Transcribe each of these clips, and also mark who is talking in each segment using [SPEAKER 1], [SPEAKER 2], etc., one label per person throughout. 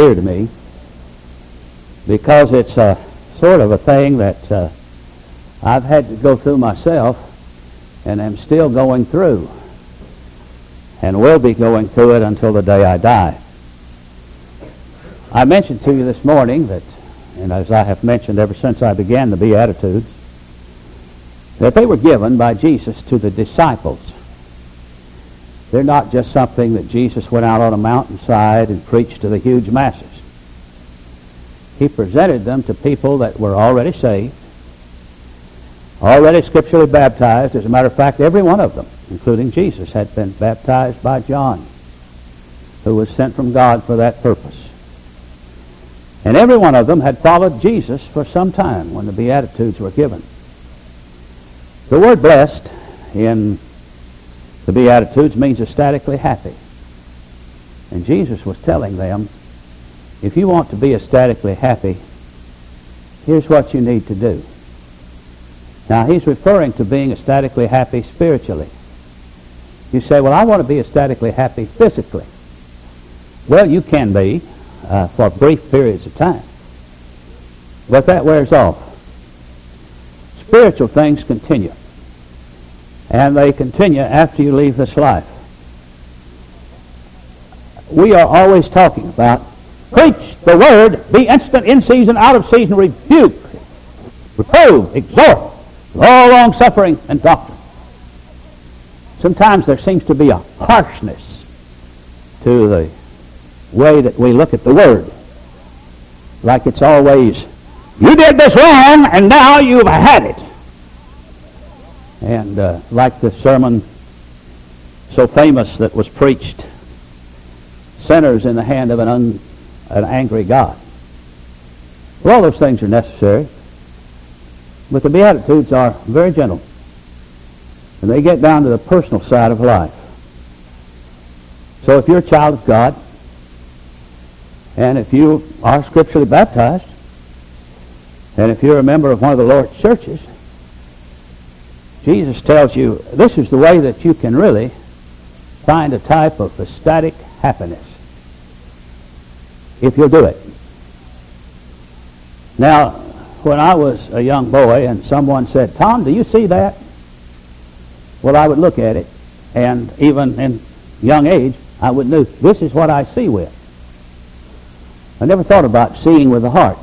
[SPEAKER 1] dear to me because it's a sort of a thing that I've had to go through myself and am still going through and will be going through it until the day I die. I mentioned to you this morning that, and as I have mentioned ever since I began the Beatitudes, that they were given by Jesus to the disciples. They're not just something that Jesus went out on a mountainside and preached to the huge masses. He presented them to people that were already saved, already scripturally baptized. As a matter of fact, every one of them, including Jesus, had been baptized by John, who was sent from God for that purpose. And every one of them had followed Jesus for some time when the Beatitudes were given. The word blessed in the Beatitudes means ecstatically happy. And Jesus was telling them, if you want to be ecstatically happy, here's what you need to do. Now, he's referring to being ecstatically happy spiritually. You say, well, I want to be ecstatically happy physically. Well, you can be for brief periods of time. But that wears off. Spiritual things continue. And they continue after you leave this life. We are always talking about preach the word, be instant in season, out of season, rebuke, reprove, exhort, with all long suffering and doctrine. Sometimes there seems to be a harshness to the way that we look at the word. Like it's always, you did this wrong and now you've had it. And like the sermon so famous that was preached, sinners in the hand of an angry God. Well, all those things are necessary. But the Beatitudes are very gentle. And they get down to the personal side of life. So if you're a child of God, and if you are scripturally baptized, and if you're a member of one of the Lord's churches, Jesus tells you this is the way that you can really find a type of ecstatic happiness, if you'll do it. Now, when I was a young boy and someone said, Tom, do you see that? Well, I would look at it, and even in young age, I would know this is what I see with. I never thought about seeing with the heart.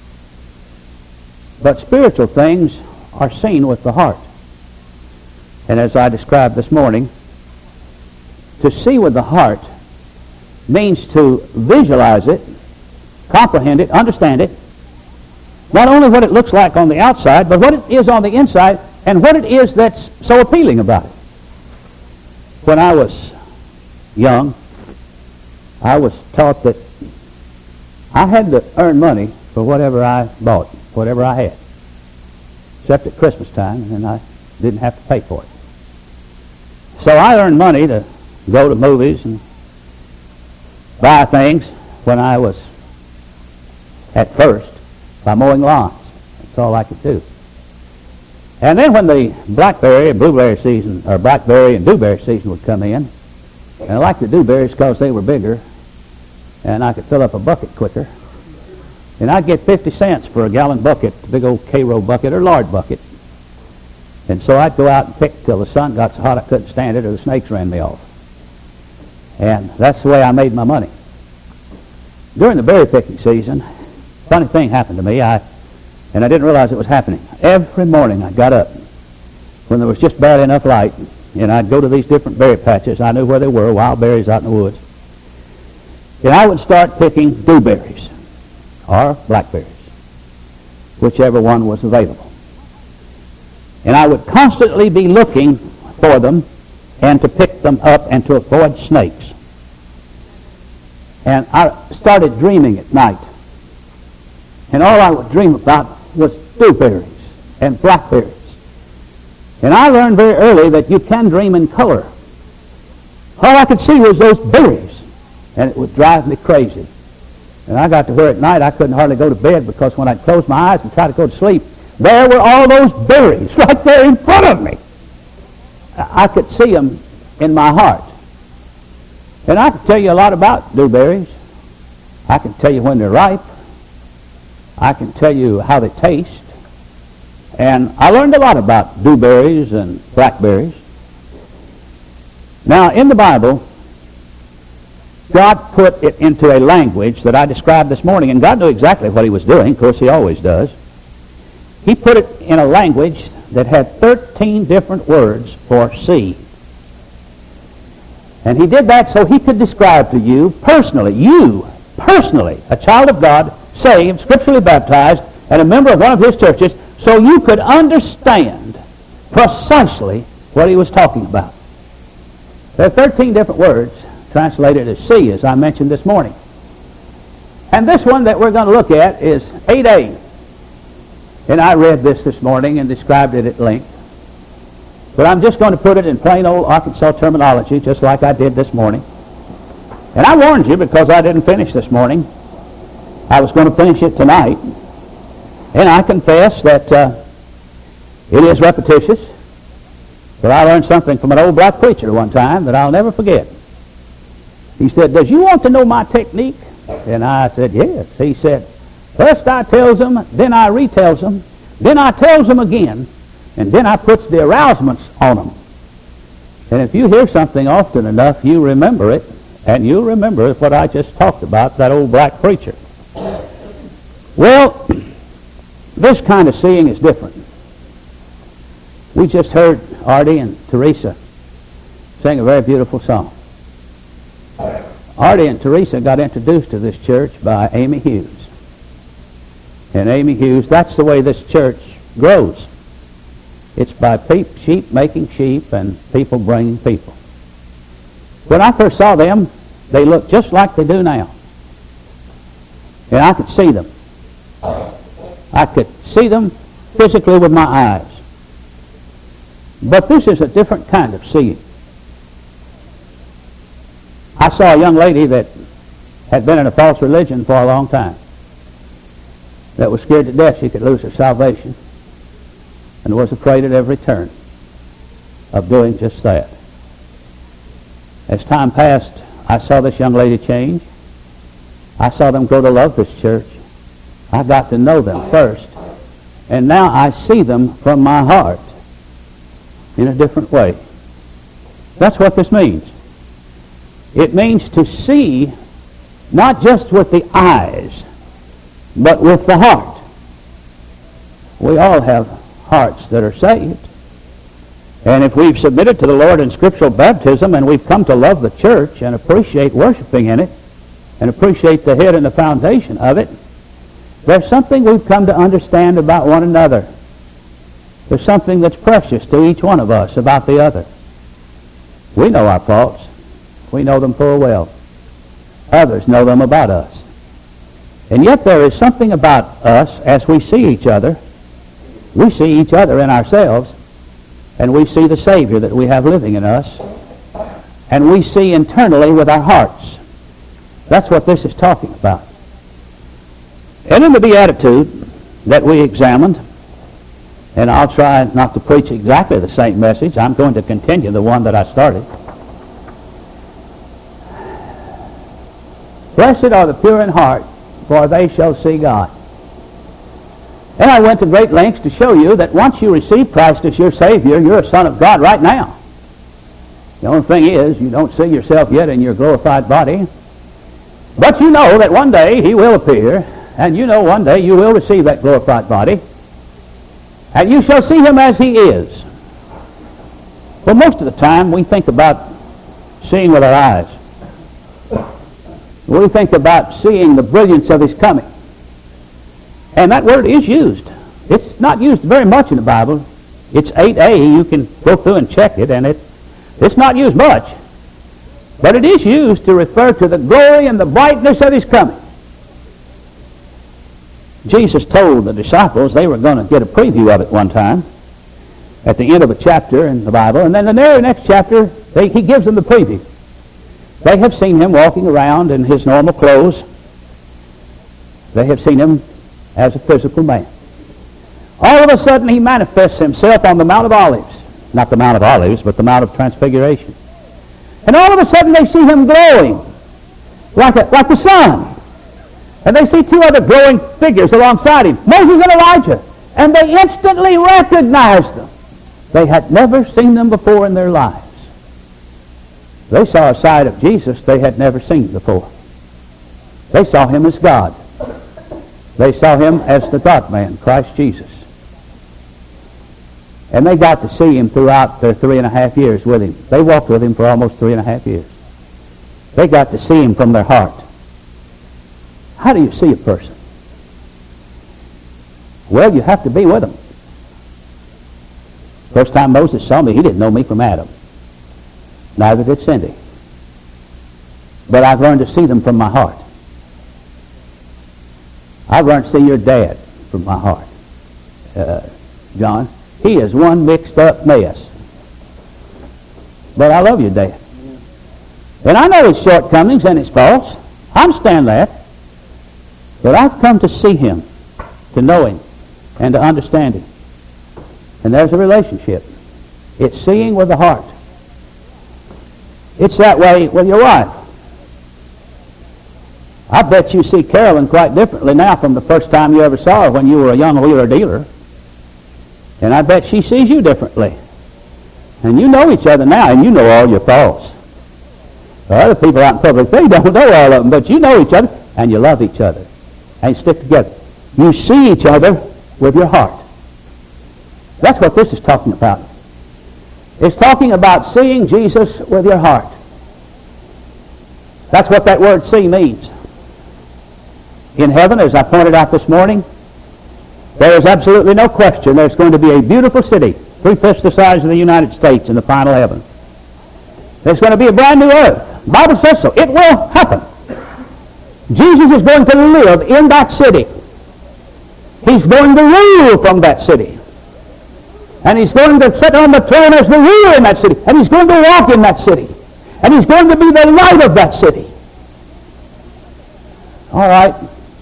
[SPEAKER 1] But spiritual things are seen with the heart. And as I described this morning, to see with the heart means to visualize it, comprehend it, understand it, not only what it looks like on the outside, but what it is on the inside, and what it is that's so appealing about it. When I was young, I was taught that I had to earn money for whatever I bought, whatever I had, except at Christmas time, and then I didn't have to pay for it. So I earned money to go to movies and buy things when I was at first by mowing lawns. That's all I could do. And then when the blackberry and blueberry season, or blackberry and dewberry season would come in, and I liked the dewberries because they were bigger and I could fill up a bucket quicker, and I'd get 50 cents for a gallon bucket, a big old K-row bucket or lard bucket. And so I'd go out and pick till the sun got so hot I couldn't stand it or the snakes ran me off. And that's the way I made my money. During the berry picking season, funny thing happened to me, and I didn't realize it was happening. Every morning I got up when there was just barely enough light, and I'd go to these different berry patches. I knew where they were, wild berries out in the woods. And I would start picking dewberries or blackberries, whichever one was available. And I would constantly be looking for them and to pick them up and to avoid snakes. And I started dreaming at night. And all I would dream about was dewberries and blackberries. And I learned very early that you can dream in color. All I could see was those berries, and it would drive me crazy. And I got to where at night I couldn't hardly go to bed because when I'd close my eyes and try to go to sleep, there were all those berries right there in front of me. I could see them in my heart. And I could tell you a lot about dewberries. I can tell you when they're ripe. I can tell you how they taste. And I learned a lot about dewberries and blackberries. Now, in the Bible, God put it into a language that I described this morning, and God knew exactly what he was doing. Of course, he always does. He put it in a language that had 13 different words for seed. And he did that so he could describe to you personally, a child of God, saved, scripturally baptized, and a member of one of his churches, so you could understand precisely what he was talking about. There are 13 different words translated as see, as I mentioned this morning. And this one that we're going to look at is 8a. And I read this morning and described it at length. But I'm just going to put it in plain old Arkansas terminology, just like I did this morning. And I warned you because I didn't finish this morning. I was going to finish it tonight. And I confess that it is repetitious. But I learned something from an old black preacher one time that I'll never forget. He said, "Does you want to know my technique?" And I said, "Yes." He said, "First I tells them, then I retells them, then I tells them again, and then I puts the arousements on them." And if you hear something often enough, you remember it, and you remember what I just talked about, that old black preacher. Well, this kind of seeing is different. We just heard Artie and Teresa sing a very beautiful song. Artie and Teresa got introduced to this church by Amy Hughes. And Amy Hughes, that's the way this church grows. It's by sheep making sheep and people bringing people. When I first saw them, they looked just like they do now. And I could see them. I could see them physically with my eyes. But this is a different kind of seeing. I saw a young lady that had been in a false religion for a long time, that was scared to death she could lose her salvation, and was afraid at every turn of doing just that. As time passed, I saw this young lady change. I saw them grow to love this church. I got to know them first, and now I see them from my heart in a different way. That's what this means. It means to see not just with the eyes, but with the heart. We all have hearts that are saved. And if we've submitted to the Lord in scriptural baptism and we've come to love the church and appreciate worshiping in it and appreciate the head and the foundation of it, there's something we've come to understand about one another. There's something that's precious to each one of us about the other. We know our faults. We know them full well. Others know them about us. And yet there is something about us as we see each other. We see each other in ourselves, and we see the Savior that we have living in us, and we see internally with our hearts. That's what this is talking about. And in the Beatitude that we examined, and I'll try not to preach exactly the same message. I'm going to continue the one that I started. Blessed are the pure in heart, for they shall see God. And I went to great lengths to show you that once you receive Christ as your Savior, you're a son of God right now. The only thing is, you don't see yourself yet in your glorified body. But you know that one day He will appear, and you know one day you will receive that glorified body, and you shall see Him as He is. Well, most of the time we think about seeing with our eyes. We think about seeing the brilliance of His coming. And that word is used. It's not used very much in the Bible. It's 8a. You can go through and check it, and it's not used much. But it is used to refer to the glory and the brightness of His coming. Jesus told the disciples they were going to get a preview of it one time at the end of a chapter in the Bible, and then the very next chapter, He gives them the preview. They have seen Him walking around in His normal clothes. They have seen Him as a physical man. All of a sudden, He manifests Himself on the Mount of Olives. Not the Mount of Olives, but the Mount of Transfiguration. And all of a sudden, they see Him glowing like the sun. And they see two other glowing figures alongside him, Moses and Elijah. And they instantly recognized them. They had never seen them before in their lives. They saw a side of Jesus they had never seen before. They saw him as God. They saw him as the God-man, Christ Jesus. And they got to see him throughout their 3.5 years with him. They walked with him for almost 3.5 years. They got to see him from their heart. How do you see a person? Well, you have to be with them. First time Moses saw me, he didn't know me from Adam. Neither did Cindy. But I've learned to see them from my heart. I've learned to see your dad from my heart. John, he is one mixed up mess. But I love your dad. And I know his shortcomings and his faults. I understand that. But I've come to see him, to know him, and to understand him. And there's a relationship. It's seeing with the heart. It's that way with your wife. I bet you see Carolyn quite differently now from the first time you ever saw her when you were a young wheeler dealer. And I bet she sees you differently. And you know each other now, and you know all your faults. The other people out in public, they don't know all of them, but you know each other, and you love each other. And you stick together. You see each other with your heart. That's what this is talking about. It's talking about seeing Jesus with your heart. That's what that word see means. In heaven, as I pointed out this morning, there is absolutely no question there's going to be a beautiful city, 3/5 the size of the United States in the final heaven. There's going to be a brand new earth. The Bible says so. It will happen. Jesus is going to live in that city. He's going to rule from that city. And he's going to sit on the throne as the ruler in that city. And he's going to walk in that city. And he's going to be the light of that city. All right.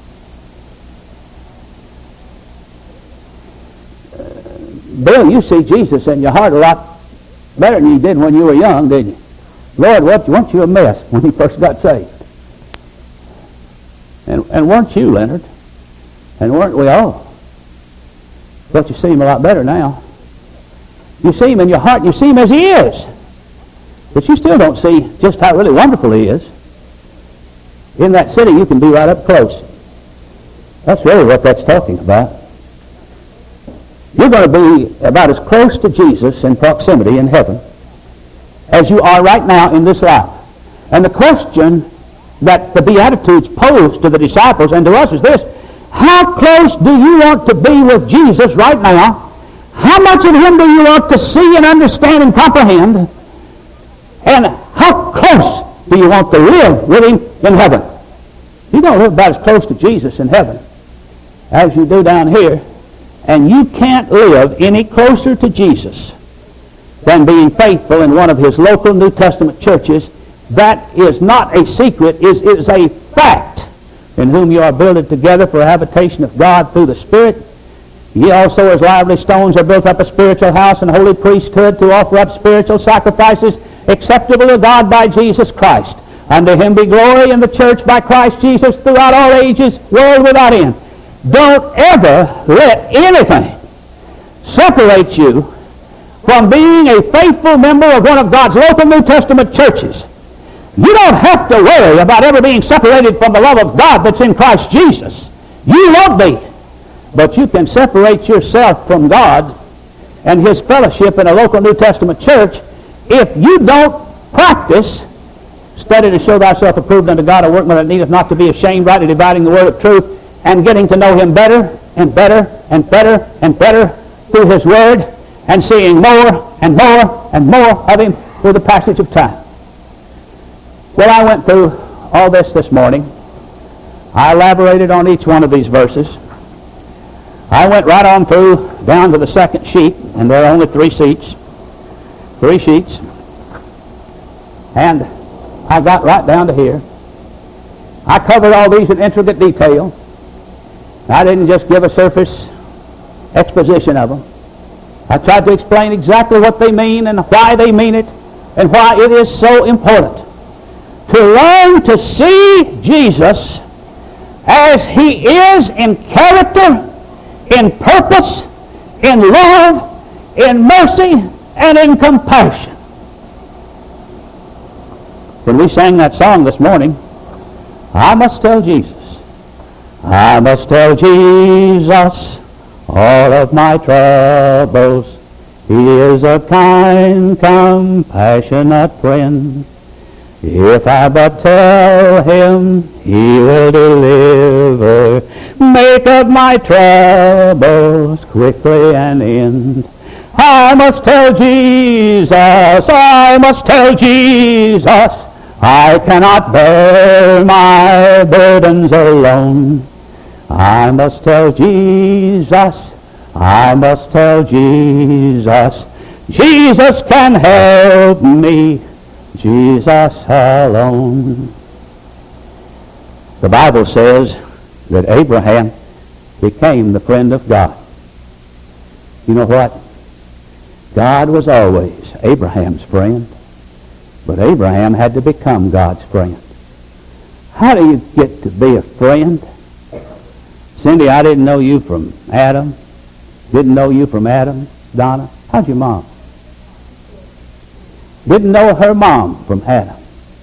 [SPEAKER 1] Bill, you see Jesus in your heart a lot better than you did when you were young, didn't you? Lord, weren't you a mess when you first got saved? And weren't you, Leonard? And weren't we all? But you see him a lot better now. You see him in your heart, you see him as he is. But you still don't see just how really wonderful he is. In that city, you can be right up close. That's really what that's talking about. You're going to be about as close to Jesus in proximity in heaven as you are right now in this life. And the question that the Beatitudes pose to the disciples and to us is this: how close do you want to be with Jesus right now? How much of him do you want to see and understand and comprehend? And how close do you want to live with him in heaven? You're going to live about as close to Jesus in heaven as you do down here. And you can't live any closer to Jesus than being faithful in one of his local New Testament churches. That is not a secret, it is a fact, in whom you are builded together for a habitation of God through the Spirit. Ye also as lively stones are built up a spiritual house and holy priesthood to offer up spiritual sacrifices acceptable to God by Jesus Christ. Unto him be glory in the church by Christ Jesus throughout all ages, world without end. Don't ever let anything separate you from being a faithful member of one of God's local New Testament churches. You don't have to worry about ever being separated from the love of God that's in Christ Jesus. You won't be. But you can separate yourself from God and his fellowship in a local New Testament church if you don't practice study to show thyself approved unto God, a workman that needeth not to be ashamed, rightly dividing the word of truth, and getting to know him better and better and better and better through his word, and seeing more and more and more of him through the passage of time. Well, I went through all this morning. I elaborated on each one of these verses. I went right on through down to the second sheet, and there are only 3 sheets. And I got right down to here. I covered all these in intricate detail. I didn't just give a surface exposition of them. I tried to explain exactly what they mean and why they mean it and why it is so important to learn to see Jesus as He is in character, in purpose, in love, in mercy, and in compassion. When we sang that song this morning, I must tell Jesus. I must tell Jesus all of my troubles. He is a kind, compassionate friend. If I but tell Him, He will deliver. Make of my troubles quickly an end. I must tell Jesus, I must tell Jesus, I cannot bear my burdens alone. I must tell Jesus, I must tell Jesus, Jesus can help me, Jesus alone. The Bible says that Abraham became the friend of God. You know what? God was always Abraham's friend, but Abraham had to become God's friend. How do you get to be a friend? Cindy, I didn't know you from Adam. Didn't know you from Adam. Donna, how's your mom? Didn't know her mom from Adam.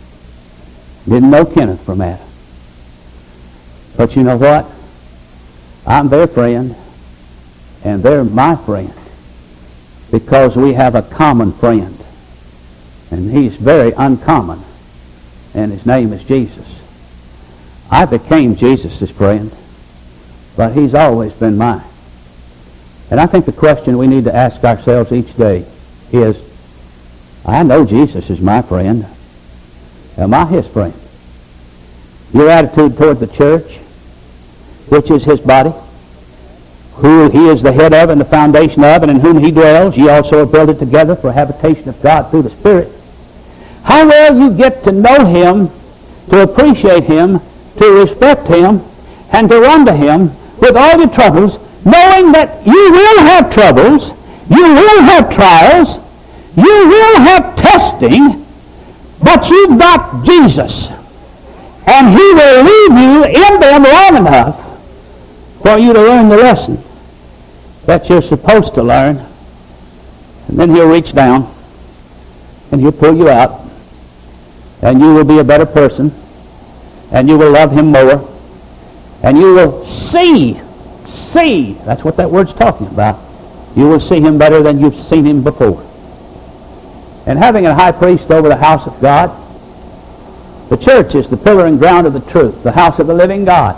[SPEAKER 1] Didn't know Kenneth from Adam. But you know what? I'm their friend, and they're my friend, because we have a common friend. And He's very uncommon, and His name is Jesus. I became Jesus' friend, but He's always been mine. And I think the question we need to ask ourselves each day is, I know Jesus is my friend. Am I His friend? Your attitude toward the church, which is His body, who He is the head of and the foundation of, and in whom He dwells, ye also are builded together for habitation of God through the Spirit. How well you get to know Him, to appreciate Him, to respect Him, and to run to Him with all your troubles, knowing that you will have troubles, you will have trials, you will have testing, but you've got Jesus. And He will leave you in them long enough for you to learn the lesson that you're supposed to learn. And then He'll reach down and He'll pull you out, and you will be a better person, and you will love Him more, and you will see, that's what that word's talking about. You will see Him better than you've seen Him before. And having a high priest over the house of God, the church is the pillar and ground of the truth, the house of the living God.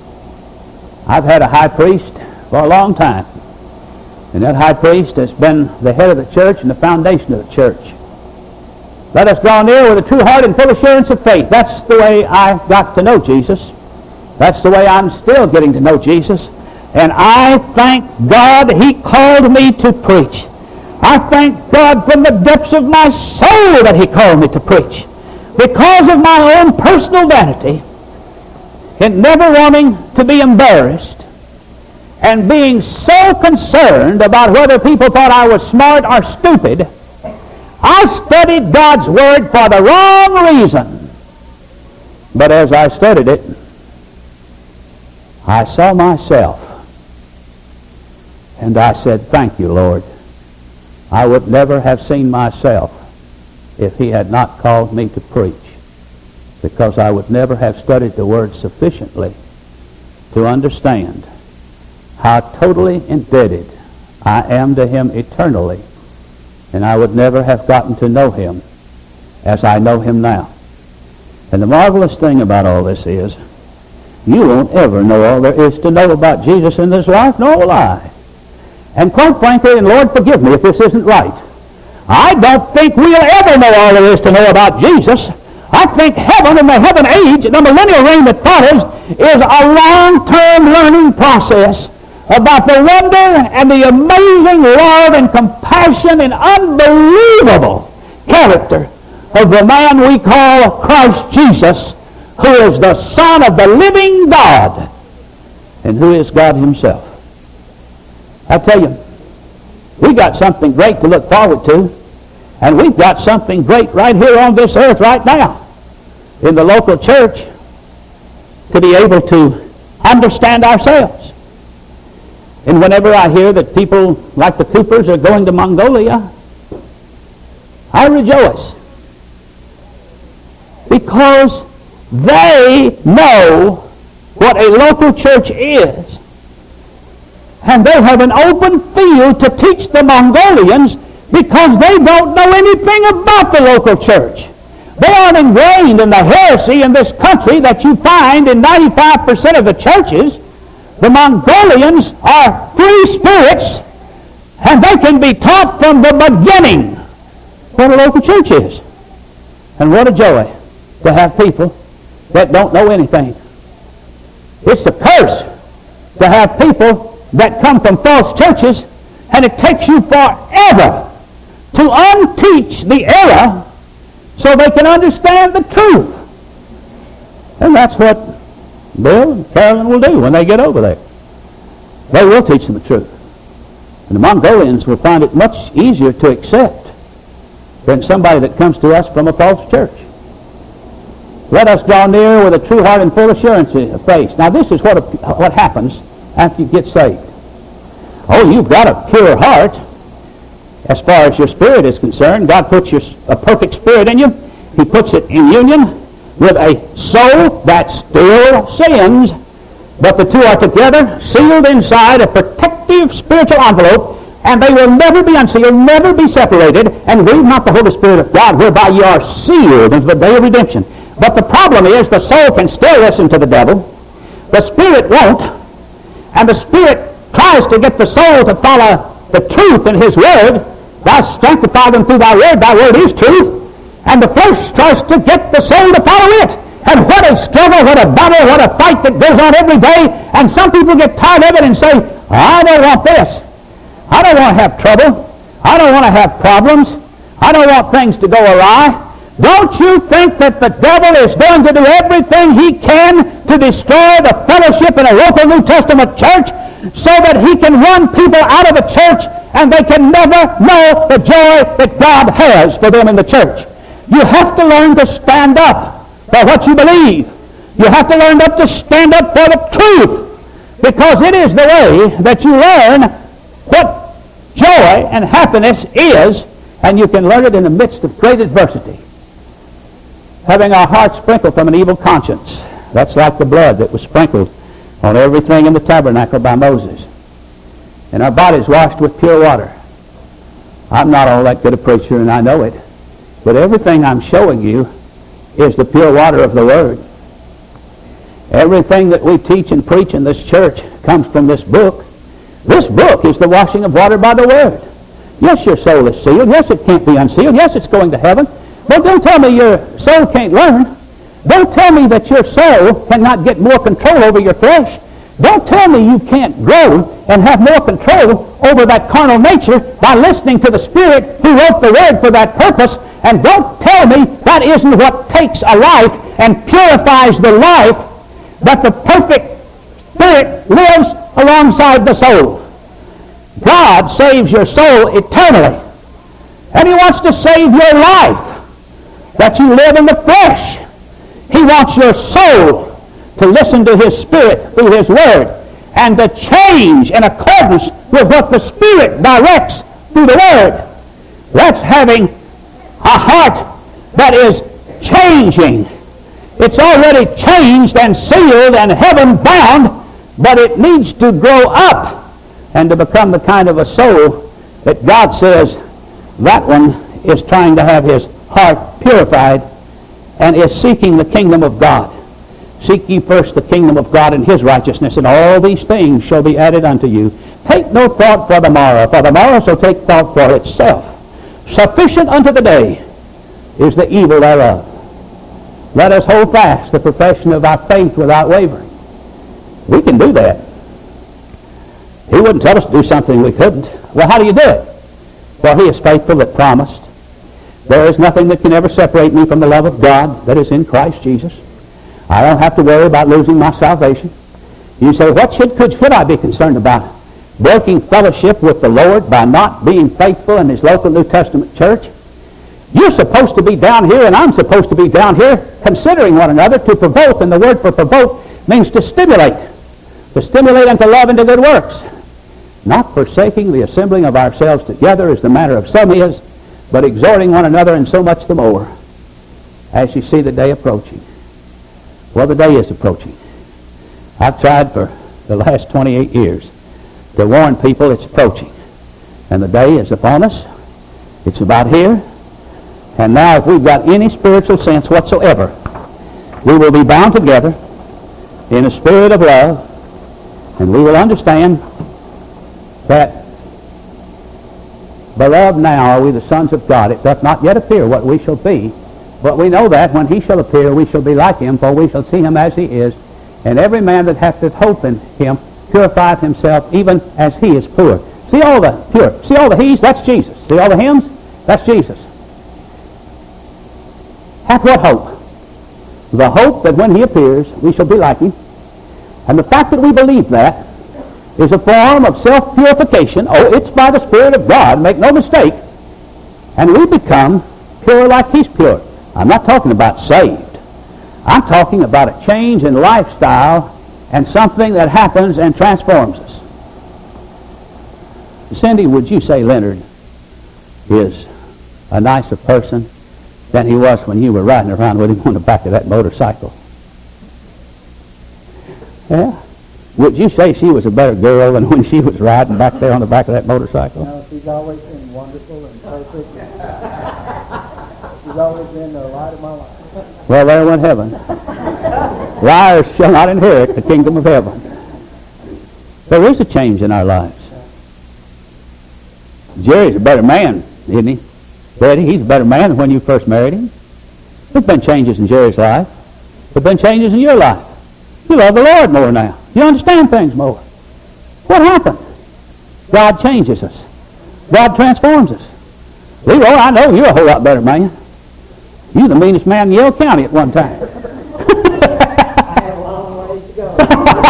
[SPEAKER 1] I've had a high priest for a long time, and that high priest has been the head of the church and the foundation of the church. Let us draw near with a true heart and full assurance of faith. That's the way I got to know Jesus. That's the way I'm still getting to know Jesus. And I thank God He called me to preach. I thank God from the depths of my soul that He called me to preach. Because of my own personal vanity, in never wanting to be embarrassed, and being so concerned about whether people thought I was smart or stupid, I studied God's Word for the wrong reason. But as I studied it, I saw myself, and I said, thank you, Lord. I would never have seen myself if He had not called me to preach, because I would never have studied the Word sufficiently to understand how totally indebted I am to Him eternally, and I would never have gotten to know Him as I know Him now. And the marvelous thing about all this is, you won't ever know all there is to know about Jesus in this life, nor will I. And quite frankly, and Lord forgive me if this isn't right, I don't think we'll ever know all there is to know about Jesus. I think heaven and the heaven age and the millennial reign that follows is a long-term learning process about the wonder and the amazing love and compassion and unbelievable character of the man we call Christ Jesus, who is the Son of the living God and who is God Himself. I tell you, we got something great to look forward to, and we've got something great right here on this earth right now in the local church, to be able to understand ourselves. And whenever I hear that people like the Coopers are going to Mongolia, I rejoice. Because they know what a local church is. And they have an open field to teach the Mongolians because they don't know anything about the local church. They aren't ingrained in the heresy in this country that you find in 95% of the churches. The Mongolians are free spirits, and they can be taught from the beginning what a local church is. And what a joy to have people that don't know anything. It's a curse to have people that come from false churches, and it takes you forever to unteach the error so they can understand the truth. And that's what Bill and Carolyn will do when they get over there. They will teach them the truth. And the Mongolians will find it much easier to accept than somebody that comes to us from a false church. Let us draw near with a true heart and full assurance of faith. Now this is what happens after you get saved. Oh, you've got a pure heart as far as your spirit is concerned. God puts a perfect spirit in you. He puts it in union with a soul that still sins, but the two are together, sealed inside a protective spiritual envelope, and they will never be unsealed, never be separated, and grieve not the Holy Spirit of God, whereby you are sealed unto the day of redemption. But the problem is the soul can still listen to the devil. The spirit won't, and the spirit tries to get the soul to follow the truth in his word. Thou sanctify them through thy word is truth. And the flesh tries to get the soul to follow it. And what a struggle, what a battle, what a fight that goes on every day. And some people get tired of it and say, I don't want this. I don't want to have trouble. I don't want to have problems. I don't want things to go awry. Don't you think that the devil is going to do everything he can to destroy the fellowship in a local New Testament church so that he can run people out of a church and they can never know the joy that God has for them in the church? You have to learn to stand up for what you believe. You have to learn to stand up for the truth, because it is the way that you learn what joy and happiness is, and you can learn it in the midst of great adversity. Having our hearts sprinkled from an evil conscience. That's like the blood that was sprinkled on everything in the tabernacle by Moses. And our bodies washed with pure water. I'm not all that good a preacher, and I know it. But everything I'm showing you is the pure water of the Word. Everything that we teach and preach in this church comes from this book. This book is the washing of water by the Word. Yes, your soul is sealed. Yes, it can't be unsealed. Yes, it's going to heaven. But don't tell me your soul can't learn. Don't tell me that your soul cannot get more control over your flesh. Don't tell me you can't grow and have more control over that carnal nature by listening to the Spirit who wrote the Word for that purpose. And don't tell me that isn't what takes a life and purifies the life, that the perfect Spirit lives alongside the soul. God saves your soul eternally. And He wants to save your life, that you live in the flesh. He wants your soul to listen to His Spirit through His Word and to change in accordance with what the Spirit directs through the Word. That's having a heart that is changing. It's already changed and sealed and heaven bound, but it needs to grow up and to become the kind of a soul that God says that one is trying to have his heart purified and is seeking the kingdom of God. Seek ye first the kingdom of God and His righteousness, and all these things shall be added unto you. Take no thought for the morrow shall take thought for itself. Sufficient unto the day is the evil thereof. Let us hold fast the profession of our faith without wavering. We can do that. He wouldn't tell us to do something we couldn't. Well, how do you do it? For He is faithful that promised. There is nothing that can ever separate me from the love of God that is in Christ Jesus. I don't have to worry about losing my salvation. You say, what should I be concerned about? Breaking fellowship with the Lord by not being faithful in His local New Testament church? You're supposed to be down here, and I'm supposed to be down here considering one another. To provoke, and the word for provoke means to stimulate. to stimulate unto love and to good works, not forsaking the assembling of ourselves together as the manner of some is, but exhorting one another, and so much the more as you see the day approaching. Well, the day is approaching. I've tried for the last 28 years to warn people it's approaching. And the day is upon us. It's about here. And now if we've got any spiritual sense whatsoever, we will be bound together in a spirit of love, and we will understand that, beloved, now are we the sons of God. It doth not yet appear what we shall be, but we know that when he shall appear, we shall be like him, for we shall see him as he is. And every man that hath this hope in him purifieth himself, even as he is pure. See all the pure. See all the he's? That's Jesus. See all the hymns? That's Jesus. Hath what hope? The hope that when he appears, we shall be like him. And the fact that we believe that is a form of self-purification. Oh, it's by the Spirit of God, make no mistake. And we become pure like he's pure. I'm not talking about saved. I'm talking about a change in lifestyle and something that happens and transforms us. Cindy, would you say Leonard is a nicer person than he was when you were riding around with him on the back of that motorcycle? Yeah? Would you say she was a better girl than when she was riding back there on the back of that motorcycle?
[SPEAKER 2] No, she's always been wonderful and perfect. She's always been the light of my life.
[SPEAKER 1] Well, there went heaven. Liars shall not inherit the kingdom of heaven. There is a change in our lives. Jerry's a better man, isn't he? Betty, he's a better man than when you first married him. There's been changes in Jerry's life. There's been changes in your life. You love the Lord more now. You understand things more. What happened? God changes us. God transforms us. Leroy, I know you're a whole lot better man. You're the meanest man in Yale County at one time.
[SPEAKER 2] I have a long ways to go.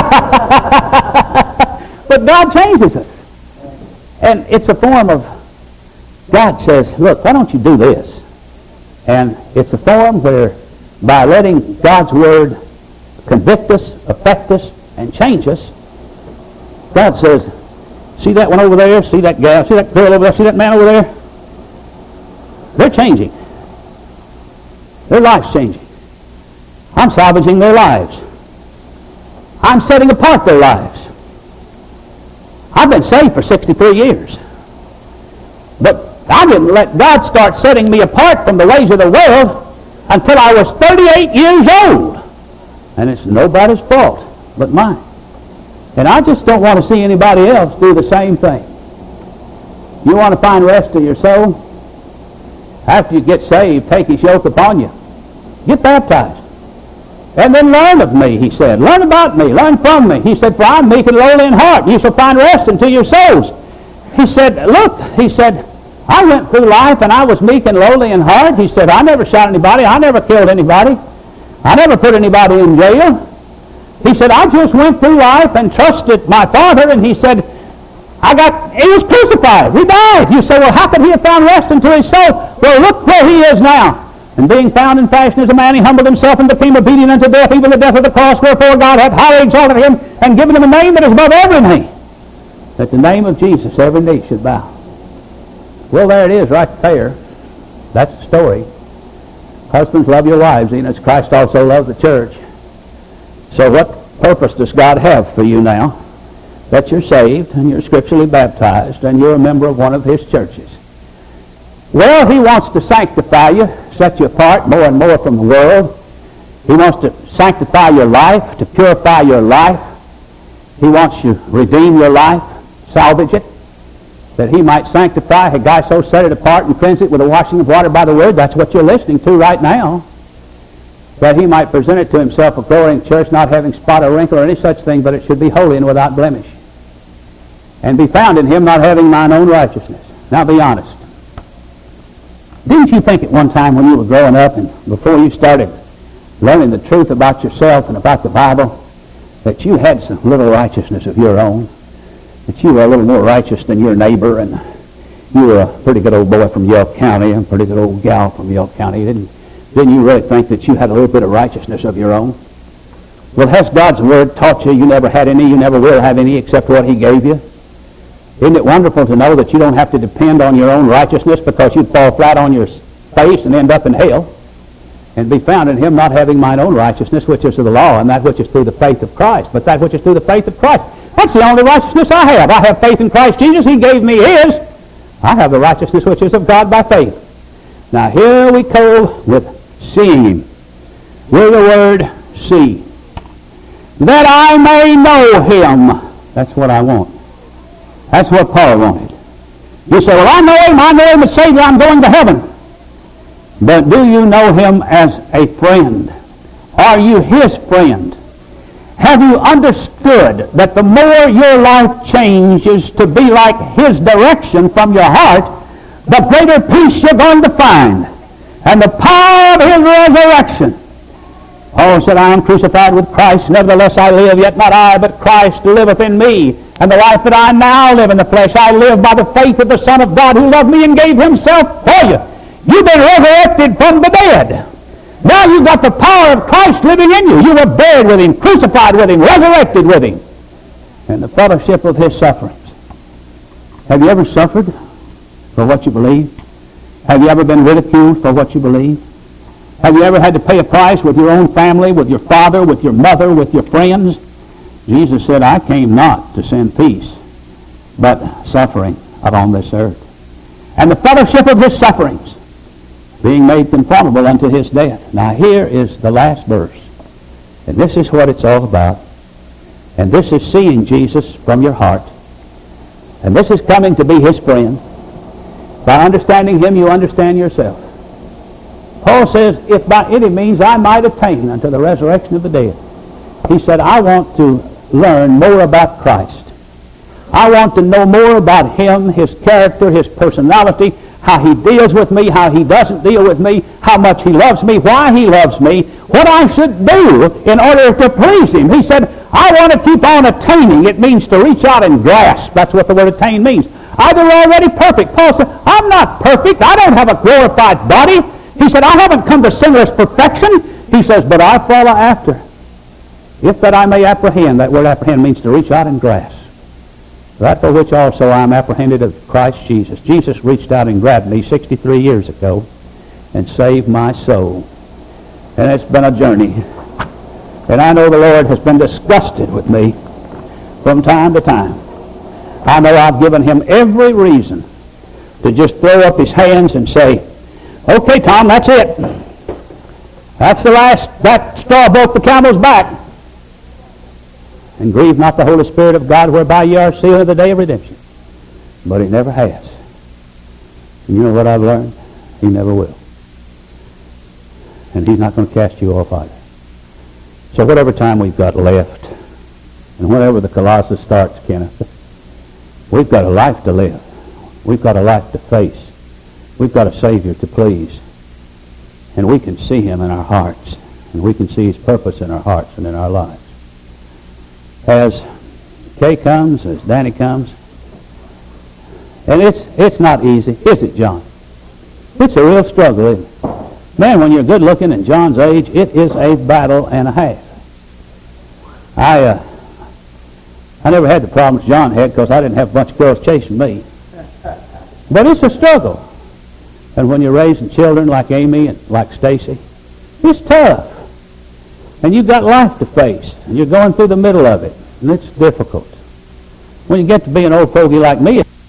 [SPEAKER 1] But God changes us. And it's a form of, God says, look, why don't you do this? And it's a form where by letting God's Word convict us, affect us, and change us, God says, see that one over there, see that gal, see that girl over there, see that man over there? They're changing. Their life's changing. I'm salvaging their lives. I'm setting apart their lives. I've been saved for 63 years. But I didn't let God start setting me apart from the ways of the world until I was 38 years old. And it's nobody's fault but mine. And I just don't want to see anybody else do the same thing. You want to find rest in your soul? After you get saved, take his yoke upon you. Get baptized. And then learn of me, he said. Learn about me. Learn from me. He said, for I'm meek and lowly in heart. You shall find rest unto your souls. He said, look, he said, I went through life and I was meek and lowly in heart. He said, I never shot anybody. I never killed anybody. I never put anybody in jail. He said, I just went through life and trusted my Father. And he said, he was crucified. He died. You say, well, how could he have found rest unto his soul? Well, look where he is now. And being found in fashion as a man, he humbled himself and became obedient unto death, even the death of the cross. Wherefore God hath highly exalted him and given him a name that is above every name, that the name of Jesus every knee should bow. Well, there it is right there. That's the story. Husbands, love your wives, even as Christ also loved the church. So what purpose does God have for you now? That you're saved and you're scripturally baptized and you're a member of one of his churches. Well, he wants to sanctify you, set you apart more and more from the world. He wants to sanctify your life, to purify your life. He wants you to redeem your life, salvage it, that he might sanctify. A guy so set it apart and cleanse it with the washing of water by the word. That's what you're listening to right now. That he might present it to himself a glowing church, not having spot or wrinkle or any such thing, but it should be holy and without blemish. And be found in him, not having mine own righteousness. Now be honest. Didn't you think at one time when you were growing up and before you started learning the truth about yourself and about the Bible, that you had some little righteousness of your own? That you were a little more righteous than your neighbor, and you were a pretty good old boy from Yale County and a pretty good old gal from Yale County. Didn't you really think that you had a little bit of righteousness of your own? Well, has God's Word taught you never had any, you never will have any except what He gave you? Isn't it wonderful to know that you don't have to depend on your own righteousness, because you'd fall flat on your face and end up in hell, and be found in Him, not having mine own righteousness, which is of the law, and that which is through the faith of Christ, but that which is through the faith of Christ. That's the only righteousness I have. I have faith in Christ Jesus. He gave me His. I have the righteousness which is of God by faith. Now here we go with seeing Him. With the word see. That I may know Him. That's what I want. That's what Paul wanted. You say, well, I know Him as Savior, I'm going to heaven. But do you know Him as a friend? Are you His friend? Have you understood that the more your life changes to be like His direction from your heart, the greater peace you're going to find, and the power of His resurrection? Paul said, I am crucified with Christ, nevertheless I live, yet not I, but Christ liveth in me. And the life that I now live in the flesh, I live by the faith of the Son of God, who loved me and gave Himself for you. You've been resurrected from the dead. Now you've got the power of Christ living in you. You were buried with Him, crucified with Him, resurrected with Him, and the fellowship of His sufferings. Have you ever suffered for what you believe? Have you ever been ridiculed for what you believe? Have you ever had to pay a price with your own family, with your father, with your mother, with your friends? Jesus said, I came not to send peace, but suffering upon this earth. And the fellowship of His sufferings, being made conformable unto His death. Now here is the last verse. And this is what it's all about. And this is seeing Jesus from your heart. And this is coming to be His friend. By understanding Him, you understand yourself. Paul says, if by any means I might attain unto the resurrection of the dead. He said, I want to learn more about Christ. I want to know more about Him, His character, His personality, how He deals with me, how He doesn't deal with me, how much He loves me, why He loves me, what I should do in order to please Him. He said, I want to keep on attaining. It means to reach out and grasp. That's what the word attain means. I've been already perfect. Paul said, I'm not perfect. I don't have a glorified body. He said, I haven't come to sinless perfection. He says, but I follow after. If that I may apprehend. That word apprehend means to reach out and grasp. That for which also I am apprehended of Christ Jesus. Jesus reached out and grabbed me 63 years ago and saved my soul. And it's been a journey. And I know the Lord has been disgusted with me from time to time. I know I've given Him every reason to just throw up His hands and say, okay, Tom, that's it. That's the last, that straw broke the camel's back. And grieve not the Holy Spirit of God, whereby ye are sealed of the day of redemption. But He never has. And you know what I've learned? He never will. And He's not going to cast you off either. So whatever time we've got left, and whenever the Colossus starts, Kenneth, we've got a life to live. We've got a life to face. We've got a Savior to please. And we can see Him in our hearts. And we can see His purpose in our hearts and in our lives. As Kay comes, as Danny comes, and it's not easy, is it, John? It's a real struggle, isn't it? Man, when you're good looking in John's age, it is a battle and a half. I never had the problems John had because I didn't have a bunch of girls chasing me. But it's a struggle. And when you're raising children like Amy and like Stacy, it's tough. And you've got life to face, and you're going through the middle of it, and it's difficult. When you get to be an old fogey like me,